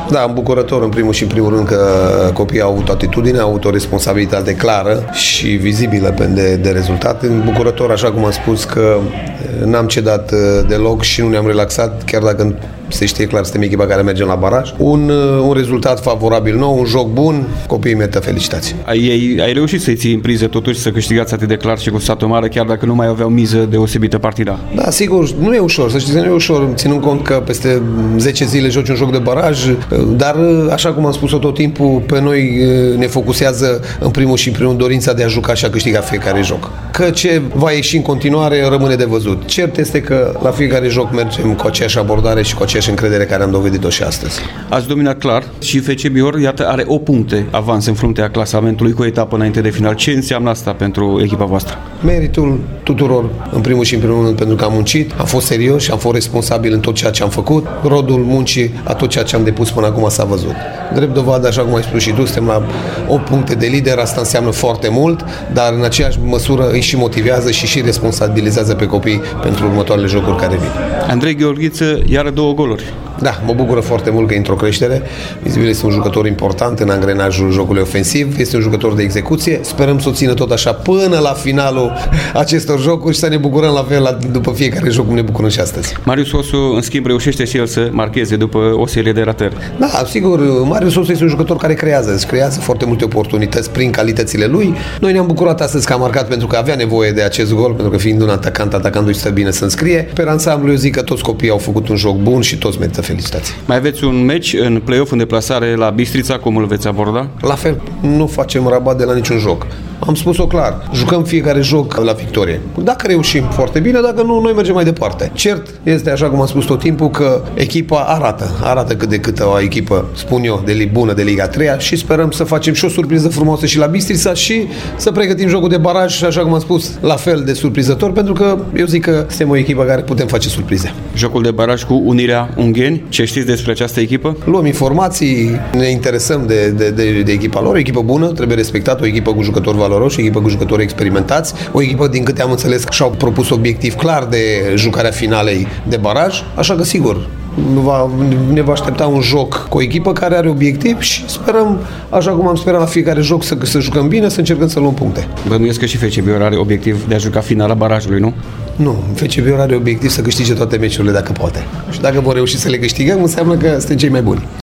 Da, îmbucurător în primul și în primul rând că copiii au avut atitudine, au avut o responsabilitate clară și vizibilă de rezultat. Îmbucurător, așa cum am spus, că n-am cedat deloc și nu ne-am relaxat, chiar dacă se știe clar, suntem echipa care merge la baraj. Un rezultat favorabil nou, un joc bun, copiii merită felicitații. Ai reușit să-i ții în priză totuși, să câștigați atât de clar și cu Satu Mare, chiar dacă nu mai aveau miză deosebită partida. Da, sigur, nu e ușor, să știți că nu e ușor, ținând cont că peste 10 zile joci un joc de baraj, dar așa cum am spus-o tot timpul, pe noi ne focusează în primul și în primul dorința de a juca și a câștiga fiecare joc. Că ce va ieși în continuare rămâne de văzut. Cert este că la fiecare joc mergem cu aceeași abordare și cu aceeași încredere care am dovedit-o și astăzi. Ați dominat clar și FC Bihor, iată, are 8 puncte avans în fruntea clasamentului cu o etapă înainte de final. Ce înseamnă asta pentru echipa voastră? Meritul tuturor, în primul și în primul rând, pentru că am muncit, am fost serios și am fost responsabil în tot ceea ce am făcut. Rodul muncii a tot ceea ce am depus până acum s-a văzut. Drept dovadă, așa cum ai spus și tu, suntem la 8 puncte de lider, asta înseamnă foarte mult, dar în aceeași măsură îi și motivează și responsabilizează pe copii pentru următoarele jocuri care vin. Andrei Gheorghiță, iară 2 goluri. Da, mă bucură foarte mult că e într-o creștere. Vizibil este un jucător important în angrenajul jocului ofensiv, este un jucător de execuție. Sperăm să o țină tot așa până la finalul acestor jocuri și să ne bucurăm la fel după fiecare joc cum ne bucurăm și astăzi. Marius Osu, în schimb, reușește și el să marcheze după o serie de ratări. Da, sigur, Marius Osu este un jucător care creează foarte multe oportunități prin calitățile lui. Noi ne-am bucurat astăzi că a marcat pentru că avea nevoie de acest gol, pentru că fiind un atacantul stă bine să înscrie. Pe ansamblu, eu zic că toți copiii au făcut un joc bun și toți merită felicitații. Mai aveți un meci în play-off în deplasare la Bistrița, cum îl veți aborda? La fel, nu facem rabat de la niciun joc. Am spus-o clar, jucăm fiecare joc la victorie. Dacă reușim, foarte bine, dacă nu, noi mergem mai departe. Cert este, așa cum am spus tot timpul, că echipa arată cât de cât o echipă, spun eu, bună de Liga 3 și sperăm să facem și o surpriză frumoasă și la Bistrița și să pregătim jocul de baraj, așa cum am spus, la fel de surprizător, pentru că eu zic că suntem o echipă care putem face surprize. Jocul de baraj cu Unirea Ungheni, ce știți despre această echipă? Luăm informații, ne interesăm de echipa lor, o echipă bună, trebuie respectată, o echipă cu jucători valoroși, o echipă cu jucători experimentați, o echipă, din câte am înțeles, și-au propus obiectiv clar de jucarea finalei de baraj, așa că sigur, ne va aștepta un joc cu o echipă care are obiectiv și sperăm, așa cum am sperat la fiecare joc, să jucăm bine, să încercăm să luăm puncte. Bănuiesc că și FC Bihor are obiectiv de a juca finala barajului, nu? Nu, FC Bihor are obiectiv să câștige toate meciurile dacă poate. Și dacă vor reuși să le câștigăm, înseamnă că suntem cei mai buni.